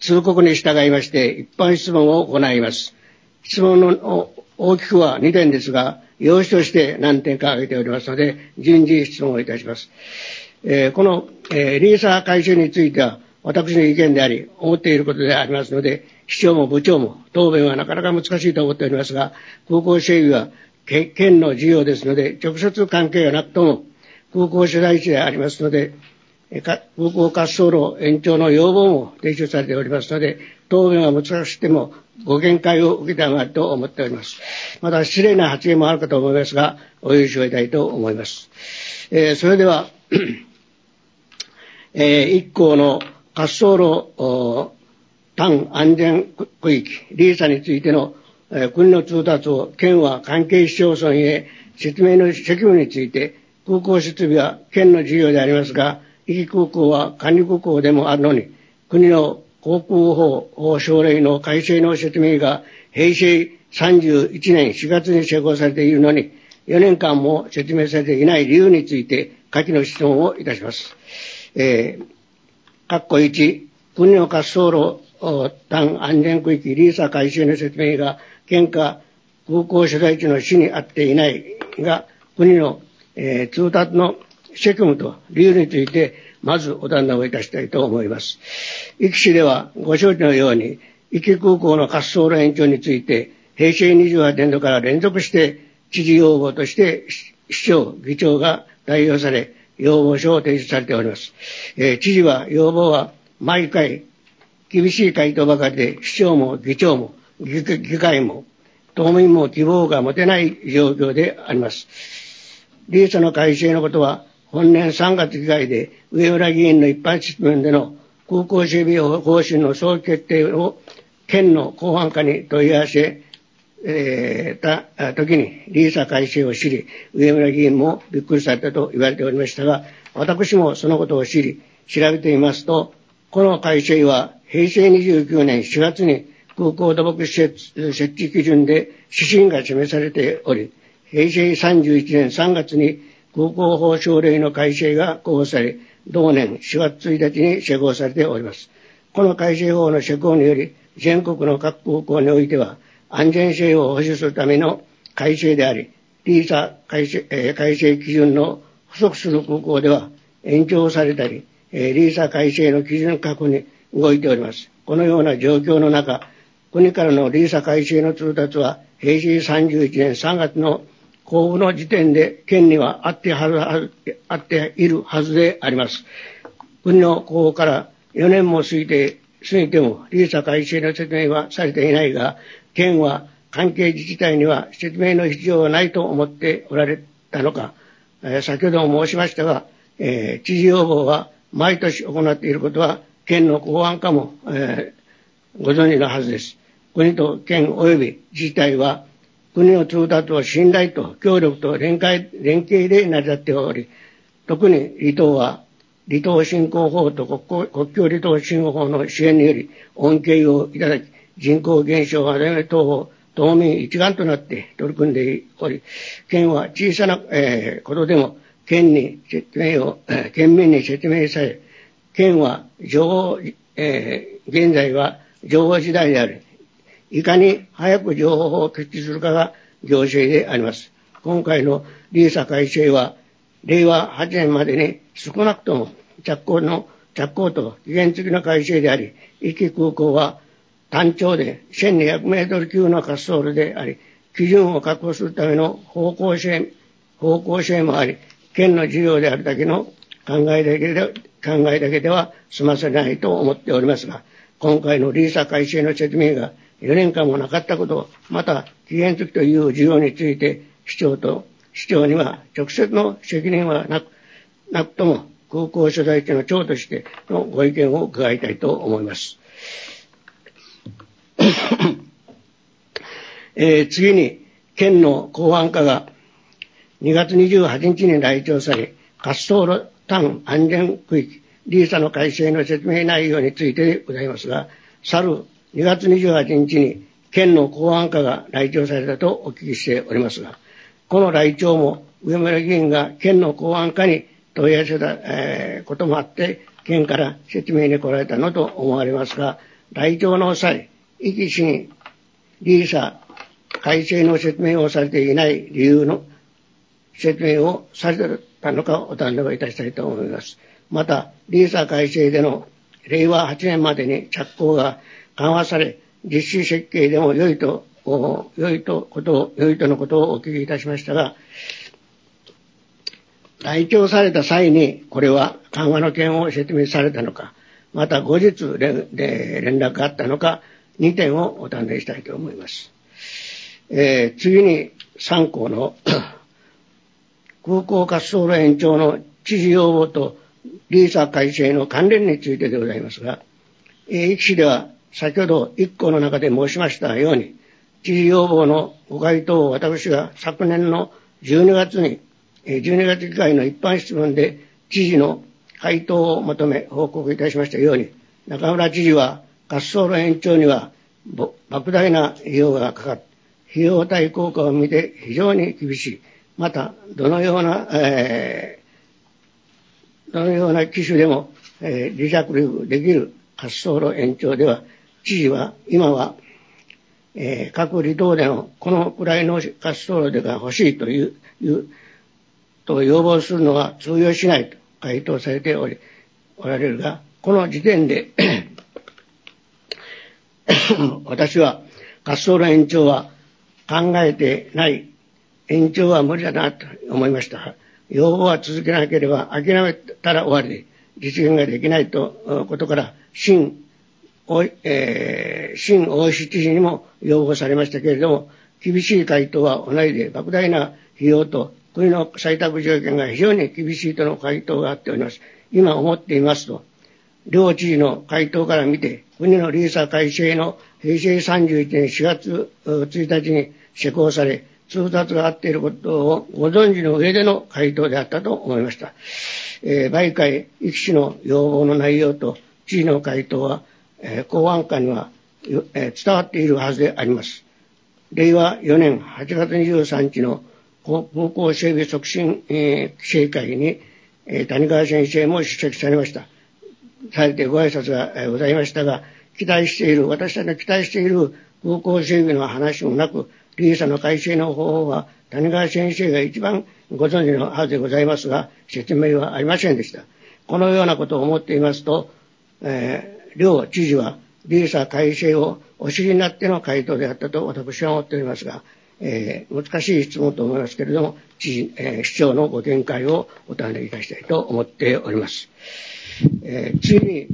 通告に従いまして一般質問を行います。質問の大きくは2点ですが、要旨として何点か挙げておりますので、順次質問をいたします。この、リーサ改修については、私の意見であり、思っていることでありますので、市長も部長も答弁はなかなか難しいと思っておりますが、空港整備は県の事業ですので、直接関係がなくとも、空港所在地でありますので、空港滑走路延長の要望も提出されておりますので、答弁は難しくてもご見解を受けたまわると思っております。また失礼な発言もあるかと思いますが、お許しを得たいと思います。それでは、一項の滑走路単安全区域、リーサについての国の通達を県は関係市町村へ説明の責務について、空港設備は県の事業でありますが、壱岐空港は管理空港でもあるのに、国の航空法省令の改正の説明が平成31年4月に施行されているのに、4年間も説明されていない理由について、下記の質問をいたします。括弧1、国の滑走路単安全区域リーサ改修の説明が県か空港所在地の市にあっていないが、国の、通達の責務と理由について、まずお尋ねをいたしたいと思います。壱岐市ではご承知のように、壱岐空港の滑走路延長について、平成28年度から連続して知事要望として市長、議長が代表され、要望書を提出されております。知事は要望は毎回厳しい回答ばかりで、市長も議長も議会も島民も希望が持てない状況であります。リーサの改正のことは、本年3月議会で上村議員の一般質問での空港整備方針の早期決定を県の広範課に問い合わせた時にリーサ改正を知り、上村議員もびっくりされたと言われておりましたが、私もそのことを知り、調べてみますと、この改正は平成29年4月に空港土木施設設置基準で指針が示されており、平成31年3月に空港法省令の改正が公布され、同年4月1日に施行されております。この改正法の施行により、全国の各空港においては、安全性を保守するための改正であり、リーサ改正基準の不足する空港では延長されたり、リーサ改正の基準確保に動いております。このような状況の中、国からのリーサ改正の通達は、平成31年3月の公布の時点で県にはあっているはずであります。国の公布から4年も過ぎてもリーサ改正の説明はされていないが、県は関係自治体には説明の必要はないと思っておられたのか、先ほども申しましたが、知事要望は毎年行っていることは県の公安課も、ご存知のはずです。国と県及び自治体は国の通達を信頼と協力と連携で成り立っており、特に離島は離島振興法と国境離島振興法の支援により恩恵をいただき、人口減少はじめ等を島民一丸となって取り組んでおり、県は小さな、ことでも県民に説明され、県は現在は情報時代であり、いかに早く情報を決置するかが行政であります。今回のリーサ改正は、令和8年までに少なくとも着工と期限付きの改正であり、壱岐空港は単調で1200メートル級の滑走路であり、基準を確保するための方向性もあり、県の事業であるだけの考えだけでは済ませないと思っておりますが、今回のリーサ改正の説明が4年間もなかったこと、また期限付きという事業について市長には直接の責任はなくとも空港所在地の長としてのご意見を伺いたいと思います。次に県の公安課が2月28日に来庁され、滑走路単安全区域リーサの改正の説明内容についてでございますが、去る2月28日に県の公安課が来庁されたとお聞きしておりますが、この来庁も上村議員が県の公安課に問い合わせた、こともあって、県から説明に来られたのと思われますが、 来庁の際、壱岐市にリーサ改正の説明をされていない理由の説明をされたのかお尋ねをいたしたいと思います。また、リーサ改正での令和8年までに着工が緩和され、実施設計でも良いとのことをお聞きいたしましたが、来庁された際にこれは緩和の件を説明されたのか、また後日連絡があったのか、2点をお尋ねしたいと思います。次に3項の空港滑走路延長の知事要望とリーサ改正の関連についてでございますが、壱岐市では先ほど1項の中で申しましたように、知事要望のご回答を私が昨年の12月議会の一般質問で知事の回答を求め報告いたしましたように、中村知事は滑走路延長には莫大な費用がかかる。費用対効果を見て非常に厳しい。また、どのような機種でも、離着陸できる滑走路延長では、知事は今は、各離島でのこのくらいの滑走路でが欲しいと要望するのは通用しないと回答されておられるが、この時点で私は滑走路延長は考えてない、延長は無理だなと思いましたが、要望は続けなければ諦めたら終わりで実現ができないことから、新大石知事にも要望されましたけれども、厳しい回答は同じで、莫大な費用と国の採択条件が非常に厳しいとの回答があっております。今思っていますと、両知事の回答から見て、国のリーサ改正の平成31年4月1日に施行され、通達が合っていることをご存知の上での回答であったと思いました。媒介、壱岐市の要望の内容と知事の回答は、公安課には、伝わっているはずであります。令和4年8月23日の空港整備促進規制会に、谷川先生も出席されてご挨拶がございましたが、私たちの期待している空港整備の話もなく、リーサの改正の方法は谷川先生が一番ご存知のはずでございますが、説明はありませんでした。このようなことを思っていますと、両知事はリーサ改正をお知りになっての回答であったと私は思っておりますが、難しい質問と思いますけれども、市長のご見解をお尋ねいたしたいと思っております。次に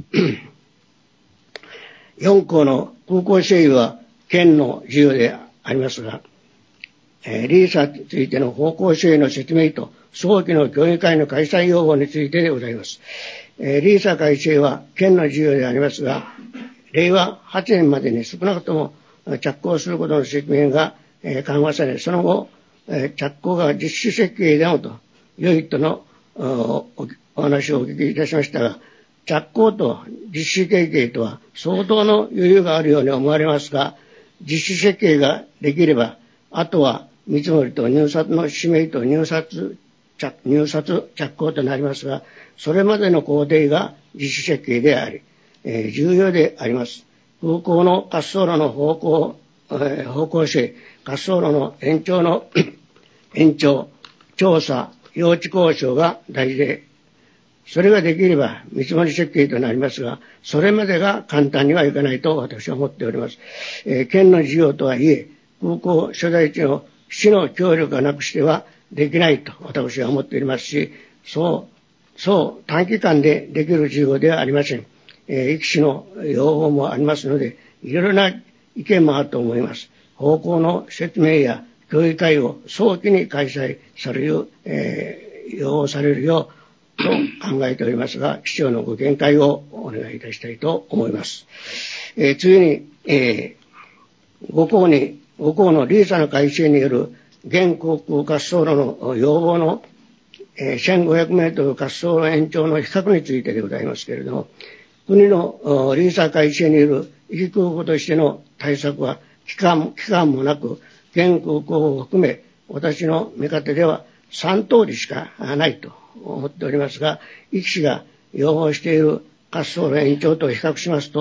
4項の空港整備は県の事業でありますが、リーサについての方向性の説明と早期の協議会の開催要望についてでございます。リーサ改正は県の事業でありますが、令和8年までに少なくとも着工することの説明が緩和され、その後、着工が実施設計でもと良いとのお話をお聞きいたしましたが、着工と実施計画とは相当の余裕があるように思われますが、実施設計ができれば、あとは見積もりと入札の指名と入札着工となりますが、それまでの工程が実施設計であり、重要であります。空港の滑走路の方向性、滑走路の延長、調査、用地交渉が大事で、それができれば見積もり設計となりますが、それまでが簡単にはいかないと私は思っております。県の事業とはいえ、空港所在地の市の協力がなくしてはできないと私は思っておりますし、そう短期間でできる事業ではありません。壱岐市の要望もありますので、いろいろな意見もあると思います。方向の説明や協議会を早期に開催される、要望されるようと考えておりますが、市長のご見解をお願いいたしたいと思います。次に、5項のリーサの改正による現航空滑走路の要望の、1500メートル滑走路延長の比較についてでございますけれども、国のリーサ改正による壱岐空港としての対策は期間もなく、現空港を含め私の見方では3通りしかないと思っておりますが、壱岐市が要望している滑走路延長と比較しますと、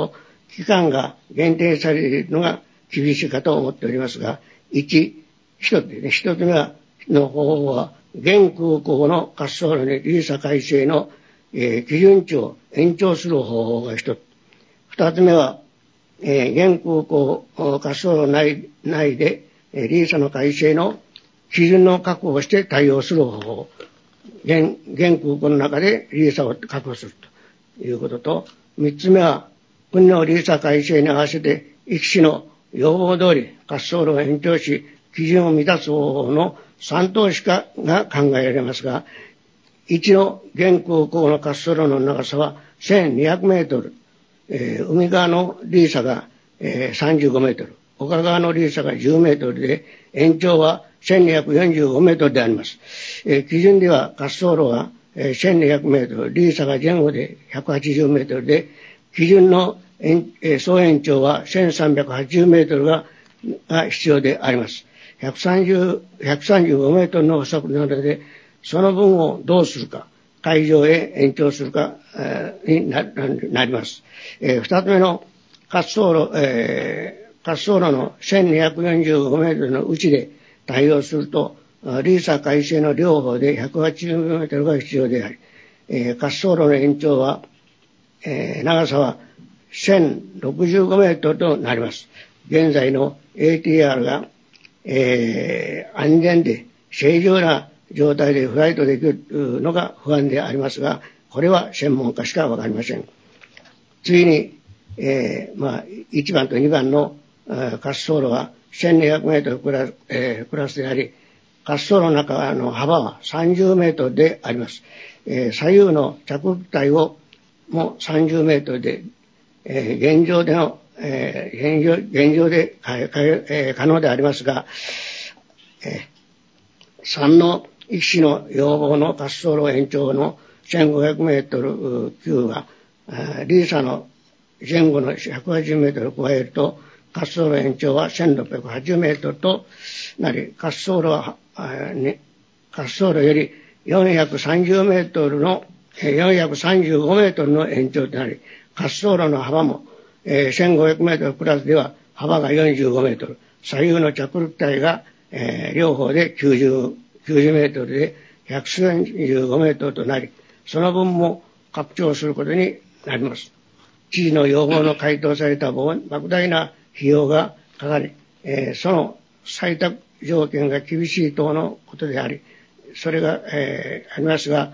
期間が限定されるのが厳しいかと思っておりますが、一つ目の方法は、現空港の滑走路にリーサ改正の、基準値を延長する方法が一つ。二つ目は、現空港滑走路内で、リーサの改正の基準の確保をして対応する方法。現空港の中でリーサを確保するということと、三つ目は、国のリーサ改正に合わせて、壱岐市の要望通り滑走路を延長し、基準を満たす方法の3等しかが考えられますが、一の現空港の滑走路の長さは1200メートル、海側のリーサが、35メートル、岡側のリーサが10メートルで、延長は1245メートルであります。基準では滑走路は、1200メートル、リーサが前後で180メートルで、基準の総延長は1380メートルが必要であります。135メートルの不足なので、その分をどうするか、海上へ延長するか、になります。二つ目の滑走路の1245メートルのうちで対応すると、リーサ改正の両方で180メートルが必要であり、滑走路の延長は、長さは1065メートルとなります。現在の ATR が、安全で正常な状態でフライトできるのが不安でありますが、これは専門家しかわかりません。次に、1番と2番の滑走路は1200メートルプラスであり、滑走路の中の幅は30メートルであります。左右の着陸帯をも30メートルで、現状で可能でありますが、3の壱岐市の要望の滑走路延長の1500メートル級は、リーサの前後の180メートルを加えると、滑走路延長は1680メートルとなり、滑走路より435メートルの延長となり、滑走路の幅も、1500メートルプラスでは幅が45メートル、左右の着陸帯が、両方で90メートルで135メートルとなり、その分も拡張することになります。知事の要望の回答された莫大な費用がかかり、その採択条件が厳しい等のことであり、それが、ありますが、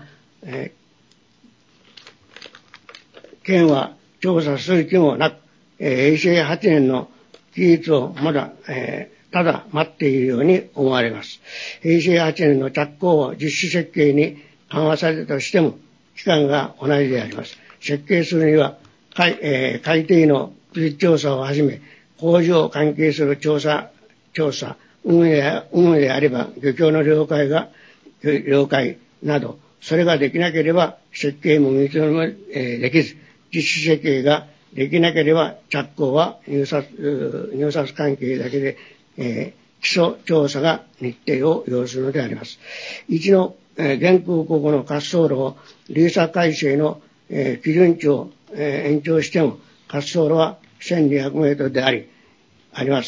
県は調査する気もなく、平成8年の期日をまだ、ただ待っているように思われます。平成8年の着工を実施設計に緩和されたとしても、期間が同じであります。設計するには、海底の調査をはじめ、工事を関係する調査、運営であれば、漁協の了解など、それができなければ、設計も認めできず、実施設計ができなければ、着工は入札関係だけで、基礎調査が日程を要するのであります。一の、現空港の滑走路をリーサ改正の、基準値を、延長しても、滑走路は1200メートルであります。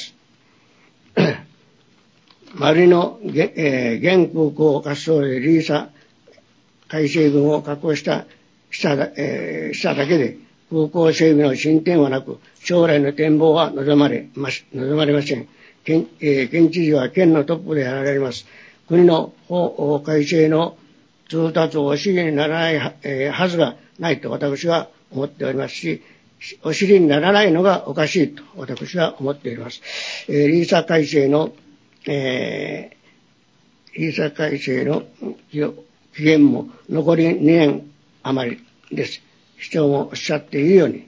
丸の、現空港滑走路でリーサ改正分を確保しただけで、空港整備の進展はなく、将来の展望は望まれません。県知事は県のトップであられます。国の法改正の通達をお知りにならない、はずがないと私は思っておりますし、お知りにならないのがおかしいと私は思っております。リーサ改正の期限も残り2年余りです。市長もおっしゃっているように、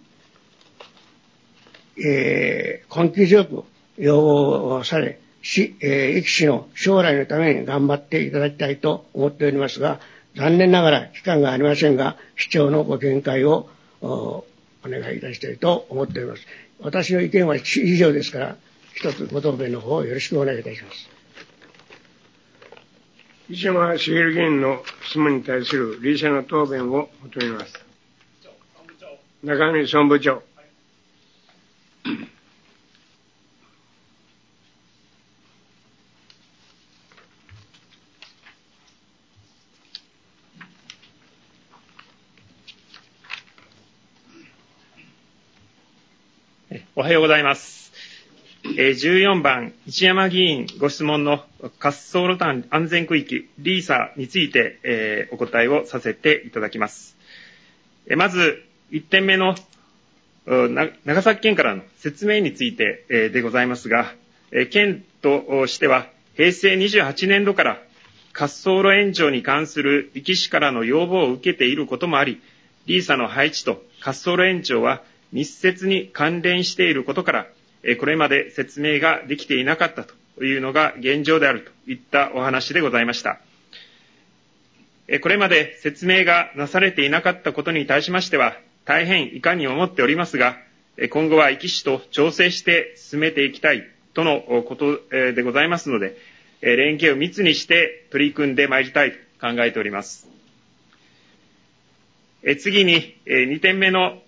根気強く要望をされ、壱岐市の将来のために頑張っていただきたいと思っておりますが、残念ながら期間がありませんが、市長のご見解をお願いいたしたいと思っております。私の意見は以上ですから、一つご答弁の方をよろしくお願いいたします。 石山茂議員の質問に対する理事者の答弁を求めます。中身総務部長。 おはようございます。14番、一山議員ご質問の滑走路端安全区域、リーサについて、お答えをさせていただきます。まず、1点目の長崎県からの説明についてでございますが、県としては、平成28年度から滑走路延長に関する壱岐市からの要望を受けていることもあり、リーサの配置と滑走路延長は密接に関連していることから、これまで説明ができていなかったというのが現状であるといったお話でございました。これまで説明がなされていなかったことに対しましては、大変遺憾に思っておりますが、今後は壱岐市と調整して進めていきたいとのことでございますので、連携を密にして取り組んでまいりたいと考えております。次に、2点目の、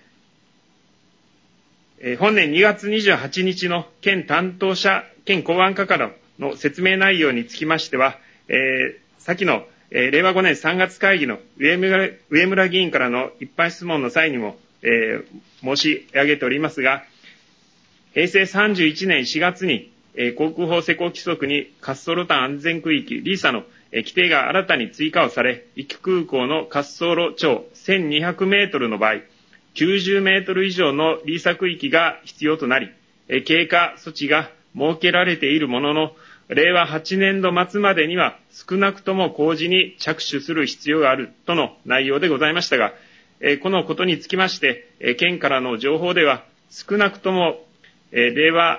本年2月28日の県担当者、県公安課からの説明内容につきましては、先の、令和5年3月会議の上村議員からの一般質問の際にも、申し上げておりますが、平成31年4月に、航空法施行規則に滑走路端安全区域リーサの規定が新たに追加をされ、壱岐空港の滑走路長1200メートルの場合、90メートル以上のリーサ区域が必要となり、経過措置が設けられているものの、令和8年度末までには少なくとも工事に着手する必要があるとの内容でございましたが、このことにつきまして、県からの情報では少なくとも、令和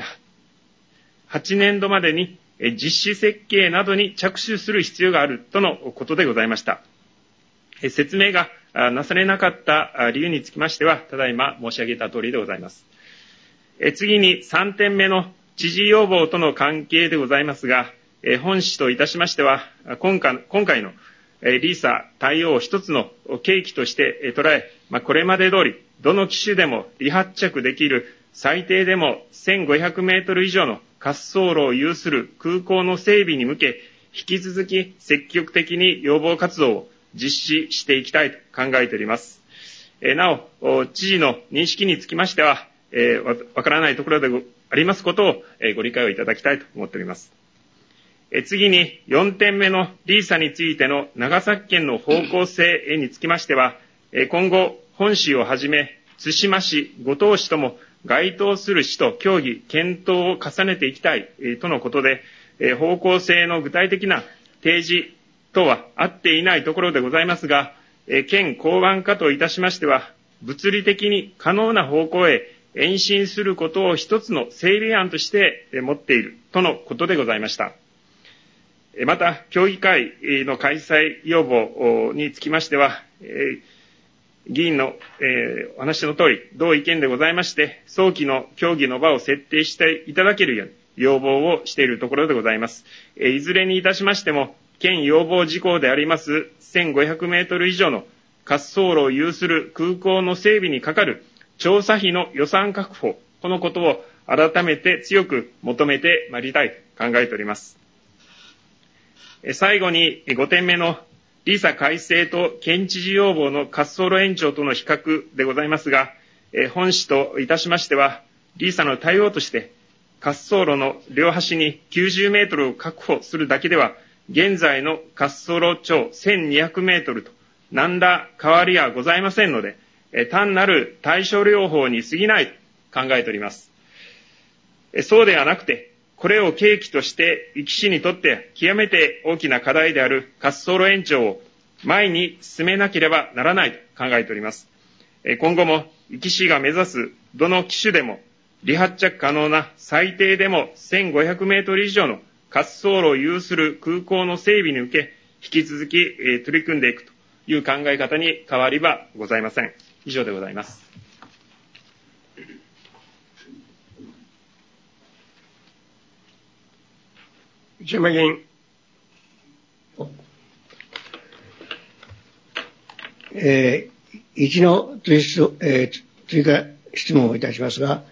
8年度までに実施設計などに着手する必要があるとのことでございました。説明がなされなかった理由につきましては、ただいま申し上げた通りでございます。次に3点目の知事要望との関係でございますが、本市といたしましては、今回のリーサ対応を一つの契機として捉え、これまで通り、どの機種でも離発着できる最低でも1500メートル以上の滑走路を有する空港の整備に向け、引き続き積極的に要望活動を実施していきたいと考えております。なお、知事の認識につきましては、わからないところでありますことをご理解をいただきたいと思っております。次に4点目のリーサについての長崎県の方向性につきましては、今後本市をはじめ対馬市、五島市とも該当する市と協議、検討を重ねていきたいとのことで、方向性の具体的な提示等はあっていないところでございますが、県公安課といたしましては、物理的に可能な方向へ延伸することを一つの整備案として持っているとのことでございました。また、協議会の開催要望につきましては、議員の、お話の通り、同意見でございまして、早期の協議の場を設定していただけるように要望をしているところでございます。いずれにいたしましても、県要望事項であります1500メートル以上の滑走路を有する空港の整備にかかる調査費の予算確保、このことを改めて強く求めてまいりたいと考えております。最後に5点目のリーサ改正と県知事要望の滑走路延長との比較でございますが、本市といたしましては、リーサの対応として、滑走路の両端に90メートルを確保するだけでは、現在の滑走路長1200メートルと何ら変わりはございませんので、単なる対処療法に過ぎないと考えております。そうではなくて、これを契機として壱岐市にとって極めて大きな課題である滑走路延長を前に進めなければならないと考えております。今後も壱岐市が目指すどの機種でも離発着可能な最低でも1500メートル以上の滑走路を有する空港の整備に向け、引き続き取り組んでいくという考え方に変わりはございません。以上でございます。 一山議員。 一の追加質問をいたしますが、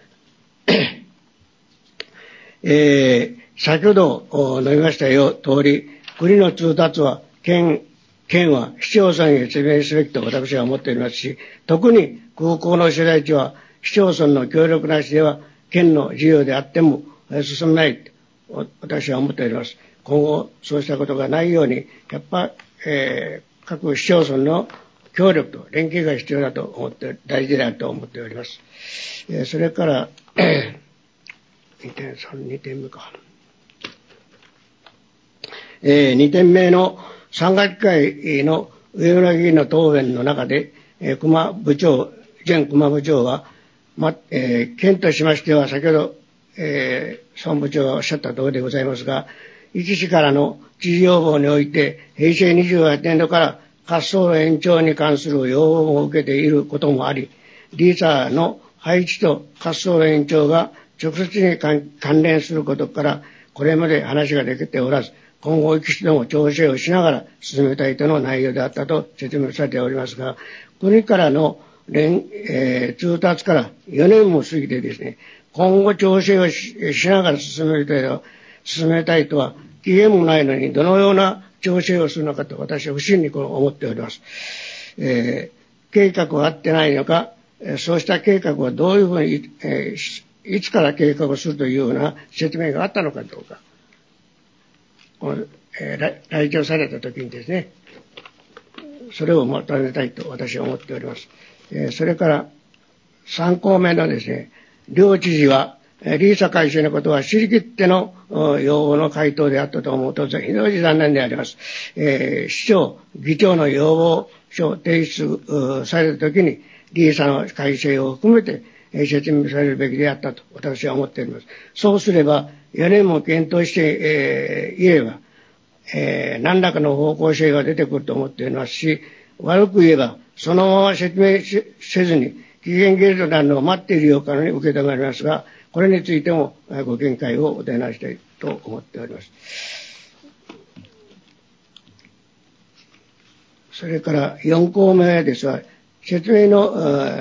先ほど述べました通り、国の通達は県は市町村へ説明すべきと私は思っておりますし、特に空港の所在地は市町村の協力なしでは県の事業であっても進まないと私は思っております。今後そうしたことがないようにやっぱ、各市町村の協力と連携が必要だと思って大事だと思っております。それから2点目か。2点目の3月会の上村議員の答弁の中で、前熊部長は、県としましては先ほど、総務部長がおっしゃった通りでございますが、壱岐市からの知事要望において、平成28年度から滑走路延長に関する要望を受けていることもあり、リーサの配置と滑走路延長が直接に関連することから、これまで話ができておらず、今後、壱岐市とも調整をしながら進めたいとの内容であったと説明されておりますが、国からの通達から4年も過ぎてですね、今後調整を しながら進めたいとは期限もないのに、どのような調整をするのかと私は不審に思っております。計画は合ってないのか、そうした計画はどういうふうに、いつから計画をするというような説明があったのかどうか。来庁されたときにですね、それを求めたいと私は思っております。それから3項目のですね、両知事はリーサ改正のことは知りきっての要望の回答であったと思うと非常に残念であります。市長、議長の要望書を提出されたときにリーサの改正を含めて説明されるべきであったと私は思っております。そうすれば4年も検討して、いれば、何らかの方向性が出てくると思っておりますし、悪く言えばそのまま説明せずに期限切れとなるのを待っているようかに受け止められますが、これについてもご見解をお願いしたいと思っております。それから4項目ですが、説明の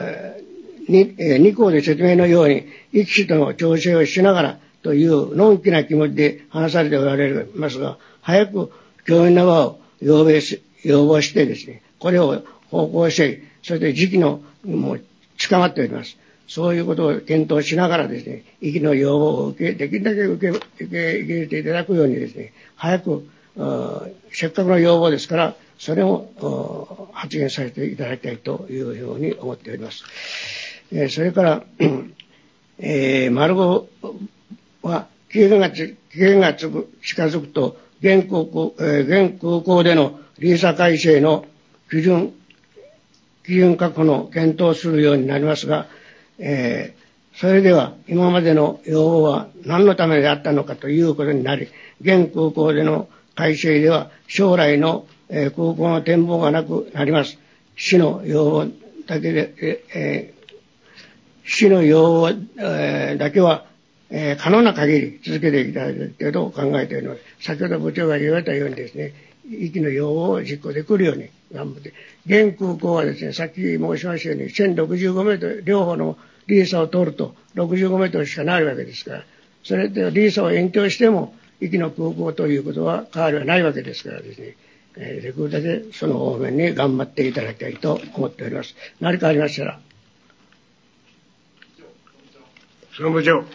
2項で説明のように壱岐市との調整をしながらというのんきな気持ちで話されておられますが、早く教員の場を要望してですね、これを方向性、そして時期のもう近まっております。そういうことを検討しながらですね、壱岐の要望をできるだけ受け入れていただくようにですね、早くせっかくの要望ですから、それを発言させていただきたいというように思っております。それから、丸5は期限が近づくと現空港でのリーサ改正の基準確保の検討をするようになりますが、それでは今までの要望は何のためであったのかということになり、現空港での改正では将来の空港の展望がなくなります。市の要望だけで、市の要望だけは可能な限り続けていただきたいと考えております。先ほど部長が言われたようにですね、壱岐の要望を実行できるように頑張って、現空港はですね、さっき申しましたように1065メートル、両方のリーサを通ると65メートルしかないわけですから、それでリーサを延長しても壱岐の空港ということは変わりはないわけですからですね、できるだけその方面に頑張っていただきたいと思っております。何かありましたら。 総務部長。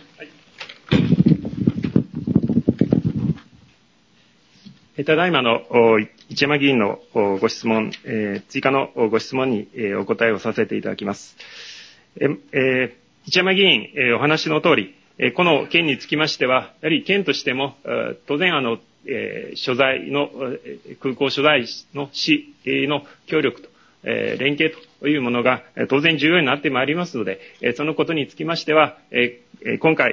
ただいまの一山議員のご質問、追加のご質問にお答えをさせていただきます。一山議員、お話の通り、この件につきましては、やはり県としても、当然所在の、空港所在の市の協力と、連携というものが当然重要になってまいりますので、そのことにつきましては、今回、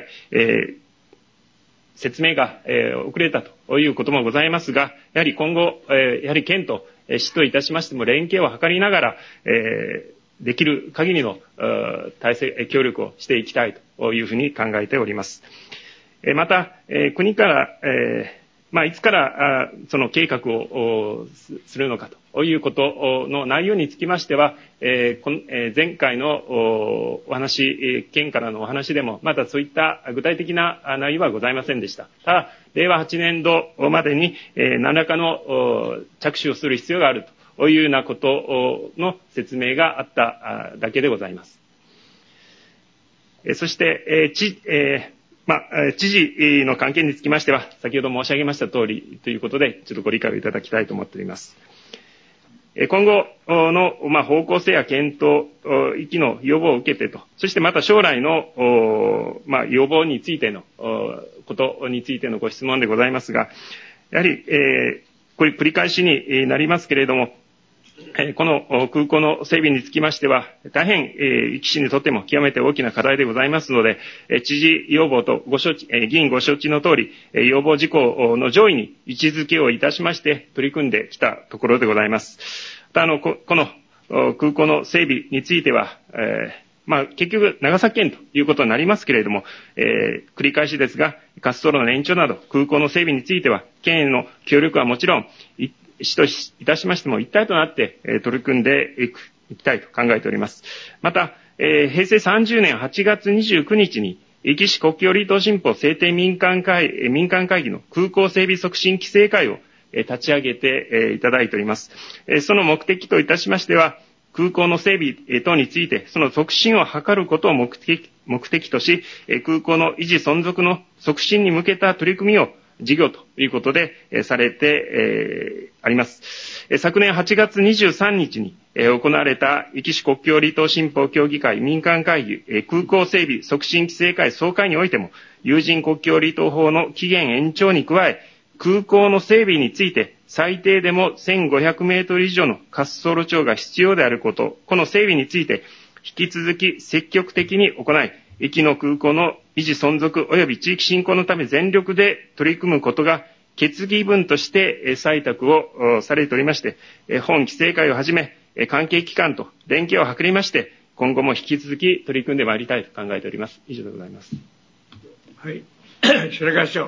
説明が遅れたということもございますが、やはり今後、やはり県と市といたしましても連携を図りながら、できる限りの体制、協力をしていきたいというふうに考えております。また、国から、いつからその計画をするのかということの内容につきましては、前回のお話、県からのお話でもまだそういった具体的な内容はございませんでした。ただ、令和8年度までに何らかの着手をする必要があるというようなことの説明があっただけでございます。 そして、知事の関係につきましては、先ほど申し上げました通りということで、ちょっとご理解をいただきたいと思っております。今後の、方向性や検討、域の要望を受けてと、そしてまた将来の、要望についての、ことについてのご質問でございますが、やはり、これ繰り返しになりますけれども、この空港の整備につきましては、大変、壱岐市にとっても極めて大きな課題でございますので、知事要望と議員ご承知の通り、要望事項の上位に位置づけをいたしまして取り組んできたところでございます。また、この空港の整備については、結局、長崎県ということになりますけれども、繰り返しですが、滑走路の延長など空港の整備については、県への協力はもちろん、市といたしましても一体となって取り組んでいきたいと考えております。また、平成30年8月29日に、壱岐市国境離島新報制定民間会議の空港整備促進規制会を立ち上げていただいております。その目的といたしましては、空港の整備等について、その促進を図ることを目的とし、空港の維持存続の促進に向けた取り組みを事業ということでされてあります。昨年8月23日に行われた壱岐市国境離島新報協議会民間会議空港整備促進規制会総会においても、有人国境離島法の期限延長に加え、空港の整備について最低でも1500メートル以上の滑走路長が必要であること、この整備について引き続き積極的に行い、壱岐の空港の維持存続及び地域振興のため全力で取り組むことが決議文として採択をされておりまして、本規制会をはじめ関係機関と連携を図りまして、今後も引き続き取り組んでまいりたいと考えております。以上でございます。 はい。白川市長。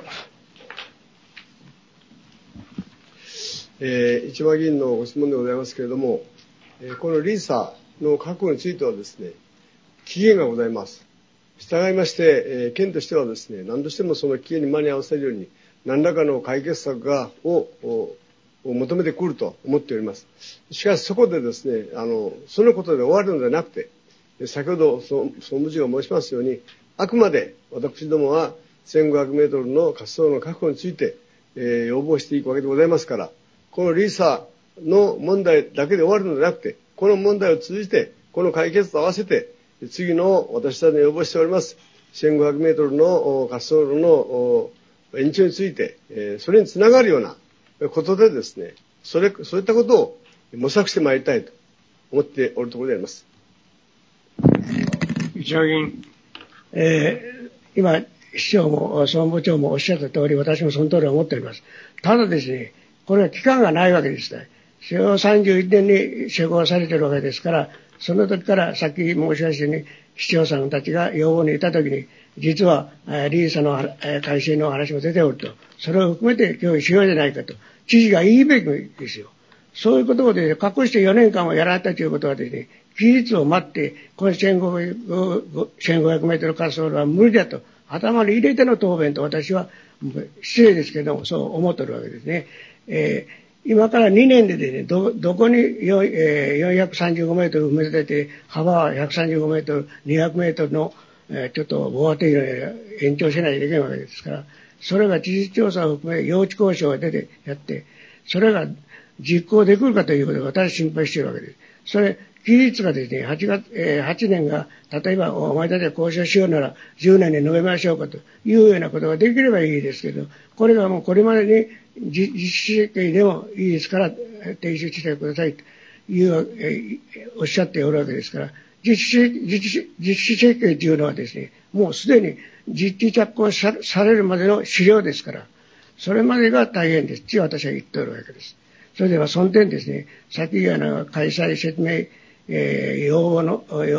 市場議員のご質問でございますけれども、このリーサの確保についてはですね、期限がございます。従いまして、県としてはですね、何としてもその期限に間に合わせるように、何らかの解決策を求めてくると思っております。しかしそこでですね、そのことで終わるのではなくて、先ほど総務次が申しますように、あくまで私どもは1500メートルの滑走路の確保について、要望していくわけでございますから、このリーサの問題だけで終わるのではなくて、この問題を通じて、この解決と合わせて、次の私たちの要望しております1500メートルの滑走路の延長について、それにつながるようなことでですね、そういったことを模索してまいりたいと思っておるところであります。 市場議員。 今、市長も総務部長もおっしゃった通り、私もその通り思っております。ただですね、これは期間がないわけですね。昭和31年に施行されているわけですから、その時からさっき申しましたように、市長さんたちが要望にいた時に、実はリーサの改正の話も出ておると、それを含めて協議しようじゃないかと、知事が言いべきですよ。そういうことをですね、隠して4年間もやられたということはですね、期日を待って、この1500メートル滑走路は無理だと、頭に入れての答弁と私は失礼ですけれども、そう思っておるわけですね。今から2年でですね、どこに435メートル埋め立てて、幅は135メートル、200メートルの、ちょっと防波堤の延長しないといけないわけですから、それが事実調査を含め、用地交渉が出てやって、それが実行できるかということが私心配しているわけです。それ、期日がですね、8年が、例えばお前たちが交渉しようなら10年に述べましょうかというようなことができればいいですけど、これがもうこれまでに実施設計でもいいですから提出してくださいというおっしゃっておるわけですから、実施設計というのはですね、もうすでに実地着工されるまでの資料ですから、それまでが大変ですと私は言っておるわけです。それではその点ですね、先開催説明、要望の開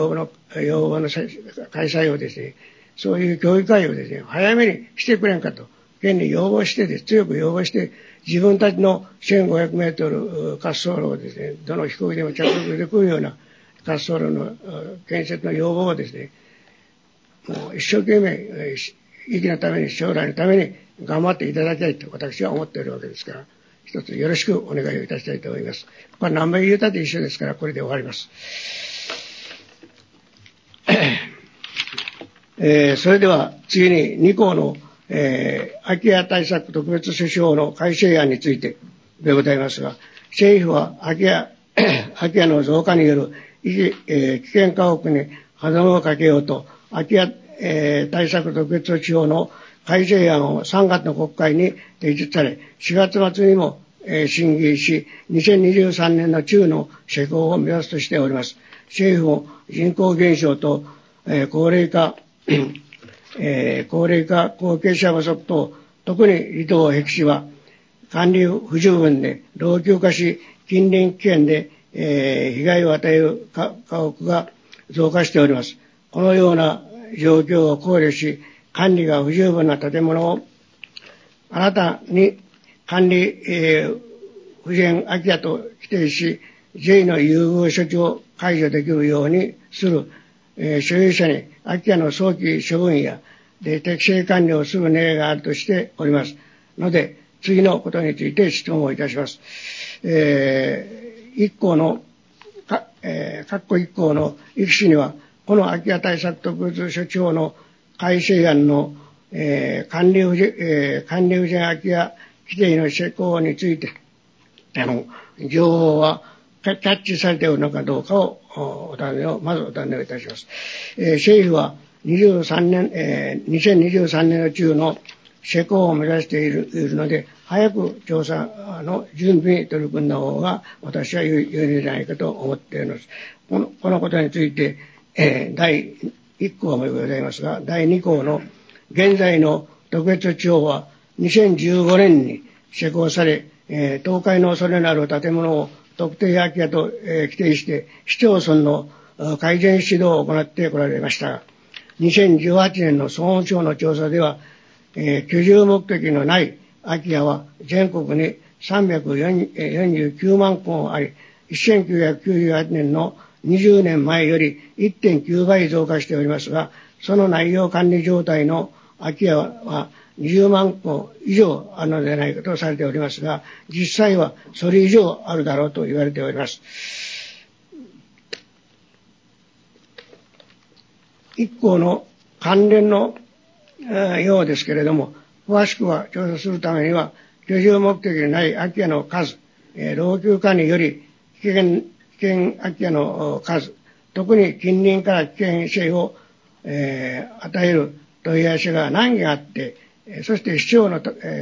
催をですね、そういう協議会をですね、早めにしてくれんかと、県に要望してです、強く要望して、自分たちの1500メートル滑走路をですね、どの飛行機でも着陸できるような滑走路の建設の要望をですね、もう一生懸命、息のために、将来のために頑張っていただきたいと私は思っているわけですから、一つよろしくお願いをいたしたいと思います。これ何倍言うたって一緒ですから、これで終わります。 それでは次に2項の、空き家対策特別措置法の改正案についてでございますが、政府は空き家の増加による危険家屋に歯止めをかけようと、空き家、対策特別措置法の改正案を3月の国会に提出され、4月末にも、審議し、2023年の中の施行を目指すとしております。政府も人口減少と、高齢化、後継者不足と、特に離島僻地は管理不十分で老朽化し、近隣危険で、被害を与える家屋が増加しております。このような状況を考慮し、管理が不十分な建物を新たに管理、不全空き家と規定し、税の優遇処置を解除できるようにする、所有者に空き家の早期処分や適正管理をする狙いがあるとしておりますので、次のことについて質問をいたします。1項の括弧1項の一紙には、この空き家対策特別措置法の改正案の、管理不全空き家規定の施行について、情報はキャッチされておるのかどうかをまずお尋ねをいたします。政府は2023年の中の施行を目指しているので、早く調査の準備に取り組んだ方が私は良いのではないかと思っております。このことについて、第1項もございますが、第2項の現在の特別措置法は2015年に施行され、倒壊の恐れのある建物を特定空き家と、規定して市町村の改善指導を行ってこられましたが、2018年の総務省の調査では、居住目的のない空き家は全国に349万戸あり、1998年の20年前より 1.9 倍増加しておりますが、その内容管理状態の空き家は20万戸以上あるのではないかとされておりますが、実際はそれ以上あるだろうと言われております。1項の関連のようですけれども、詳しくは調査するためには、居住目的のない空き家の数、老朽化により危険空き家の数、特に近隣から危険性を、与える問い合わせが何件あって、そして市の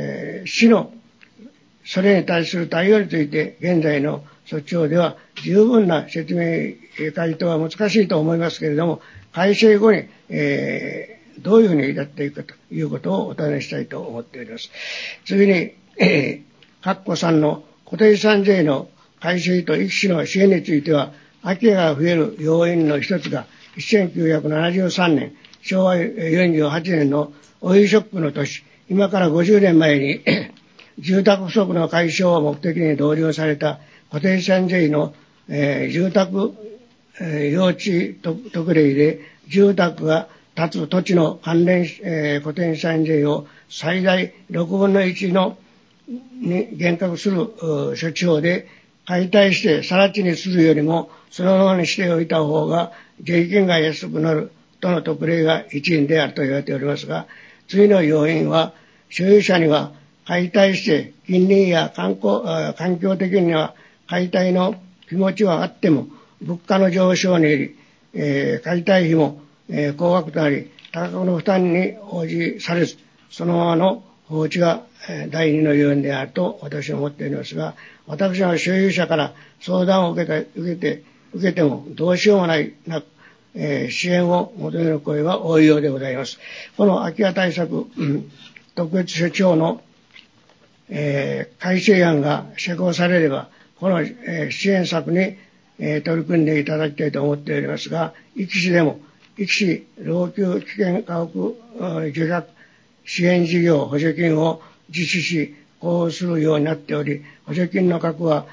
それに対する対応について現在の措置法では十分な説明回答は難しいと思いますけれども、改正後に、どういうふうにやっていくかということをお尋ねしたいと思っております。次に、括弧3の固定資産税の改正と一種の支援については、空き家が増える要因の一つが、1973年、昭和48年のオイルショックの年、今から50年前に住宅不足の解消を目的に導入された固定資産税の、住宅、用地特例で住宅が建つ土地の関連、固定資産税を最大6分の1に減額する措置法で解体して更地にするよりもそのままにしておいた方が税金が安くなるとの特例が一因であると言われておりますが、次の要因は所有者には解体して近隣や環境的には解体の気持ちはあっても物価の上昇により、解体費も、高額となり多額の負担に応じされず、そのままの放置が、第二の要因であると私は思っておりますが、私は所有者から相談を受けてもどうしようもないな、支援を求める声は多いようでございます。この空き家対策、特別措置法の、改正案が施行されれば、この、支援策に、取り組んでいただきたいと思っておりますが、壱岐市でも壱岐市老朽危険家屋除却支援事業補助金を実施し交付するようになっており、補助金の額は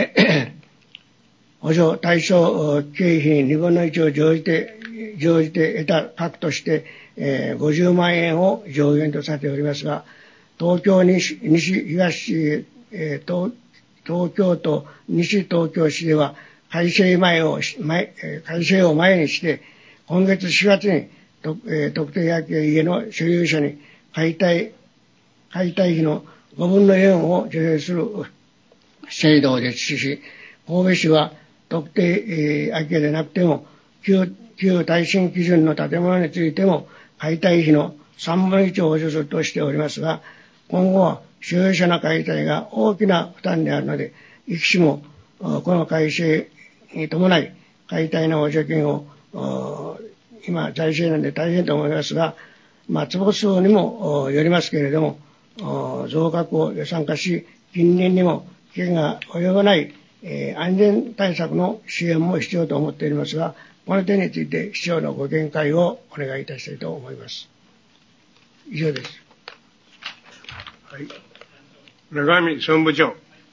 補助対象経費2分の1を乗じて得た額として、50万円を上限とされておりますが、東京西東、東京都西東京市では改正を前にして今月4月に特定空き家の所有者に解体費の5分の4を助成する制度を実施し、神戸市は特定空き家でなくても旧耐震基準の建物についても解体費の3分の1を補助するとしておりますが、今後は所有者の解体が大きな負担であるので、壱岐市もこの改正に伴い解体の補助金を今財政難で大変と思いますが、坪数にもよりますけれども、増額を予算化し、近隣にも危険が及ばない、安全対策の支援も必要と思っておりますが、この点について市長のご見解をお願いいたしたいと思います。以上です。 はい。中見総務部長。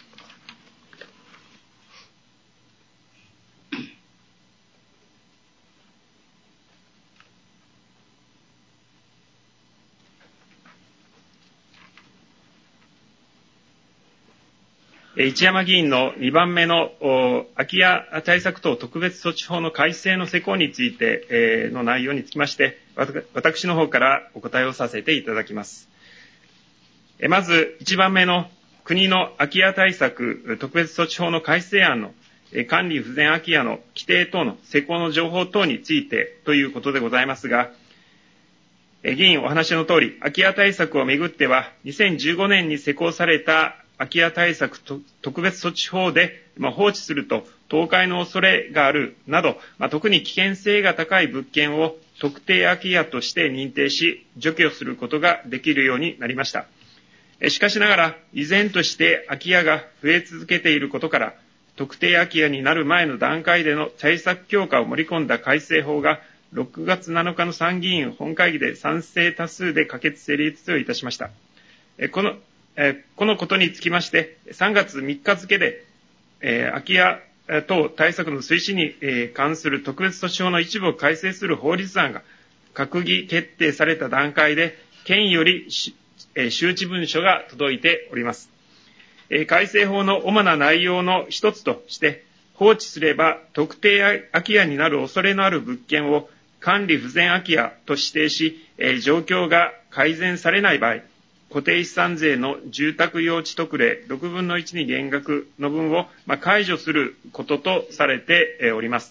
一山議員の2番目の空き家対策等特別措置法の改正の施行についての内容につきまして、私の方からお答えをさせていただきます。まず1番目の国の空き家対策特別措置法の改正案の管理不全空き家の規定等の施行の情報等についてということでございますが、議員お話の通り、空き家対策をめぐっては2015年に施行された空き家対策特別措置法で放置すると倒壊の恐れがあるなど、特に危険性が高い物件を特定空き家として認定し、除去することができるようになりました。しかしながら、依然として空き家が増え続けていることから、特定空き家になる前の段階での対策強化を盛り込んだ改正法が、6月7日の参議院本会議で賛成多数で可決成立をいたしました。このことにつきまして、3月3日付で、空き家等対策の推進に関する特別措置法の一部を改正する法律案が閣議決定された段階で、県より周知文書が届いております。改正法の主な内容の一つとして、放置すれば特定空き家になる恐れのある物件を管理不全空き家と指定し、状況が改善されない場合、固定資産税の住宅用地特例6分の1に減額の分を解除することとされております。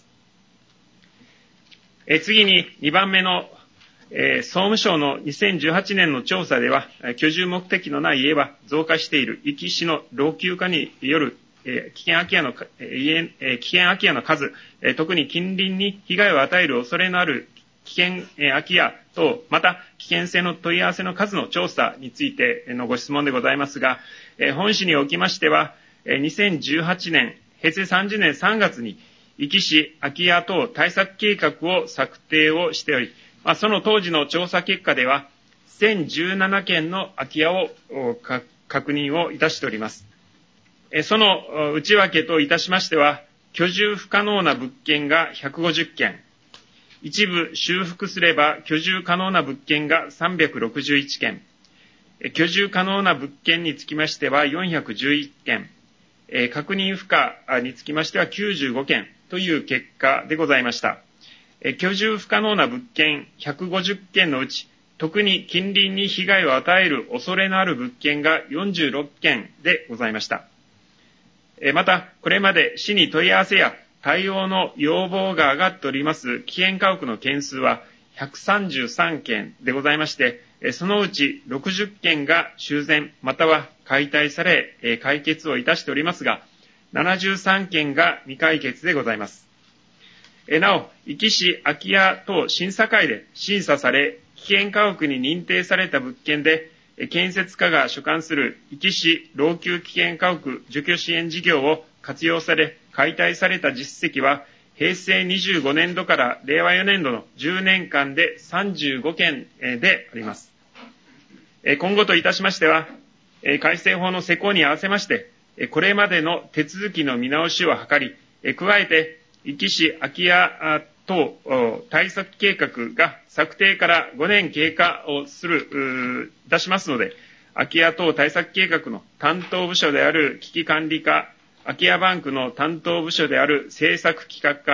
次に2番目の総務省の2018年の調査では、居住目的のない家は増加している壱岐市の老朽化による危険空き家の数、特に近隣に被害を与える恐れのある危険空き家等、また危険性の問い合わせの数の調査についてのご質問でございますが、本市におきましては、2018年、平成30年3月に壱岐市空き家等対策計画を策定をしており、その当時の調査結果では、1017件の空き家を確認をいたしております。その内訳といたしましては、居住不可能な物件が150件、一部修復すれば居住可能な物件が361件、居住可能な物件につきましては411件、確認不可につきましては95件という結果でございました。居住不可能な物件150件のうち、特に近隣に被害を与える恐れのある物件が46件でございました。また、これまで市に問い合わせや対応の要望が上がっております危険家屋の件数は133件でございまして、そのうち60件が修繕または解体され、解決をいたしておりますが、73件が未解決でございます。なお、壱岐市空き家等審査会で審査され、危険家屋に認定された物件で、建設課が所管する壱岐市老朽危険家屋除去支援事業を活用され、解体された実績は、平成25年度から令和4年度の10年間で35件であります。今後といたしましては、改正法の施行に合わせまして、これまでの手続きの見直しを図り、加えて、壱岐市空き家等対策計画が策定から5年経過をいたしますので、空き家等対策計画の担当部署である危機管理課、空き家バンクの担当部署である政策企画課、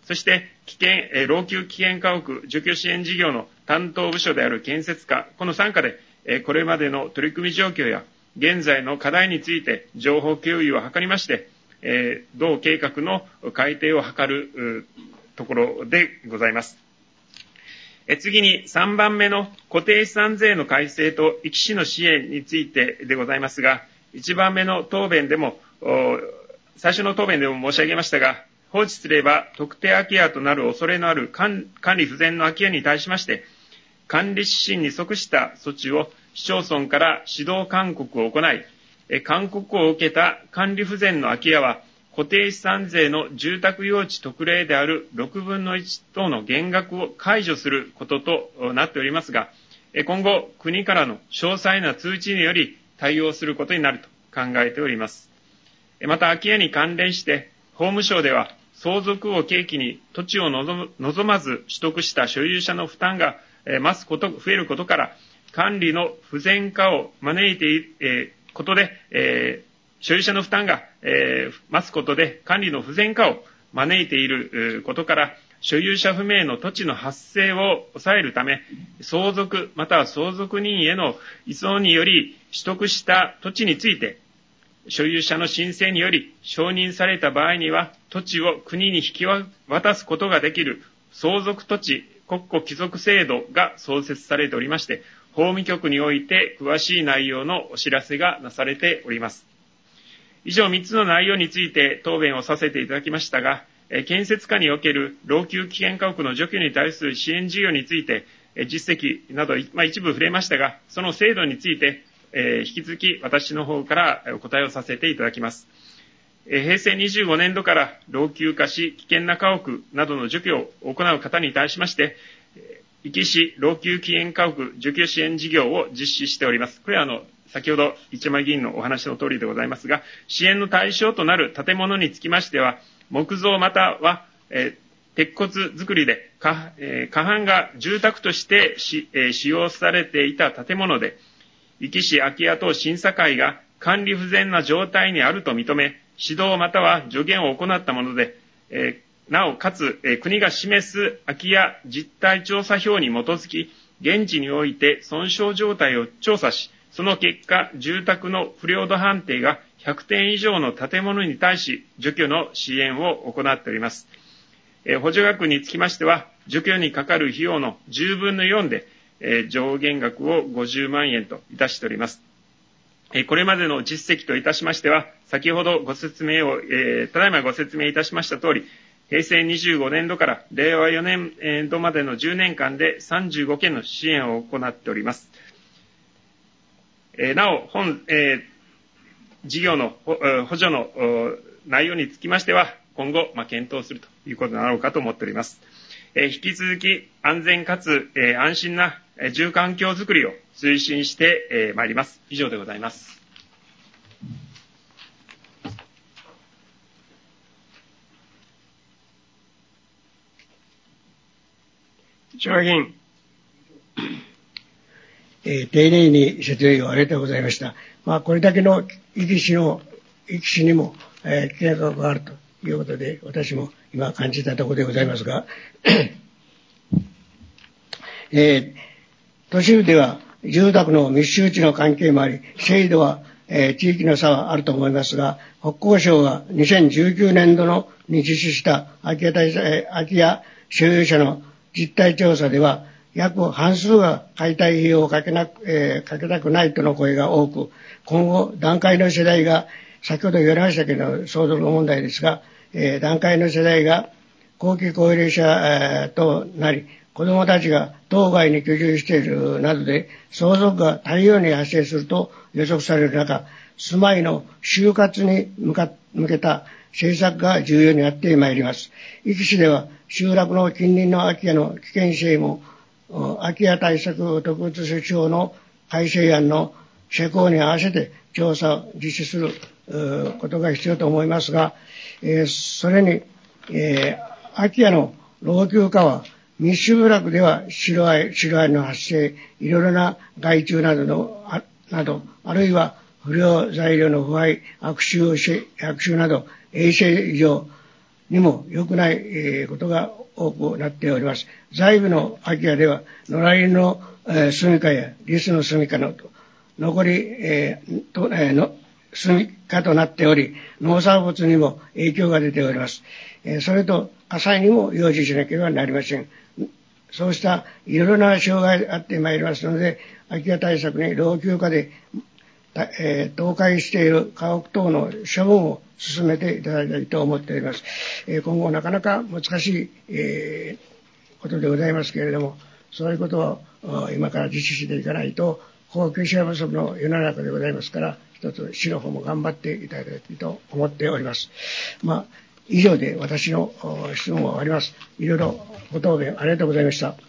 そして老朽危険家屋除去支援事業の担当部署である建設課、この3課で、これまでの取り組み状況や現在の課題について情報共有を図りまして、同計画の改定を図るところでございます。次に3番目の固定資産税の改正と壱岐市の支援についてでございますが、1番目の答弁でも、最初の答弁でも申し上げましたが、放置すれば特定空き家となる恐れのある管理不全の空き家に対しまして、管理指針に即した措置を市町村から指導勧告を行い、勧告を受けた管理不全の空き家は、固定資産税の住宅用地特例である6分の1等の減額を解除することとなっておりますが、今後、国からの詳細な通知により対応することになると考えております。また、空き家に関連して、法務省では、相続を契機に土地を望まず取得した所有者の負担が増えることから、管理の不全化を招いていることで、所有者の負担が増すことで管理の不全化を招いていることから、所有者不明の土地の発生を抑えるため、相続または相続人への移送により取得した土地について、所有者の申請により承認された場合には、土地を国に引き渡すことができる相続土地国庫帰属制度が創設されておりまして、法務局において詳しい内容のお知らせがなされております。以上3つの内容について答弁をさせていただきましたが、建設課における老朽危険家屋の除去に対する支援事業について、実績など、一部触れましたが、その制度について、引き続き私の方からお答えをさせていただきます。平成25年度から老朽化し危険な家屋などの除去を行う方に対しまして、壱岐市老朽危険家屋除去支援事業を実施しております。これは先ほど一山議員のお話の通りでございますが、支援の対象となる建物につきましては、木造または、鉄骨造りで過半が住宅として使用されていた建物で、壱岐市空き家等審査会が管理不全な状態にあると認め、指導または助言を行ったもので、なおかつ、国が示す空き家実態調査票に基づき、現地において損傷状態を調査し、その結果、住宅の不良度判定が100点以上の建物に対し、除去の支援を行っております。補助額につきましては、除去にかかる費用の10分の4で、上限額を50万円といたしております。これまでの実績といたしましては、先ほどご説明を、ただいまご説明いたしました通り、平成25年度から令和4年度までの10年間で35件の支援を行っております。なお、事業の補助の内容につきましては、今後、検討するということになろうかと思っております。引き続き、安全かつ安心な住環境づくりを推進してまいります。以上でございます。 千葉議員。 丁寧に説明をありがとうございました。これだけの壱岐市にも、危険家屋があるということで、私も今感じたところでございますが、都市部では住宅の密集地の関係もあり、制度は、地域の差はあると思いますが、国交省が2019年度に実施した空き家所有者の実態調査では、約半数が解体費用をかけたくないとの声が多く、今後団塊の世代が、先ほど言われましたけど、相続の問題ですが、団塊の世代が後期高齢者となり、子どもたちが島外に居住しているなどで相続が大量に発生すると予測される中、住まいの終活に向けた政策が重要になってまいります。壱岐市では集落の近隣の空き家の危険性も空き家対策特別措置法の改正案の施行に合わせて調査を実施することが必要と思いますが、それに、空き家の老朽化は密集落では白あいの発生、いろいろな害虫など、あるいは不良材料の腐敗、悪臭など衛生上にも良くないことが多くなっております。財部の空き家では野良犬の住処やリスの住処の残り住処となっており、農産物にも影響が出ております。それと火災にも用心しなければなりません。そうしたいろいろな障害があってまいりますので、空き家対策に老朽化で倒壊している家屋等の処分を進めていただきたいと思っております。今後なかなか難しい、ことでございますけれども、そういうことを今から実施していかないと、高級者不足の世の中でございますから、一つ市の方も頑張っていただきたいと思っております。以上で私の質問は終わります。いろいろご答弁ありがとうございました。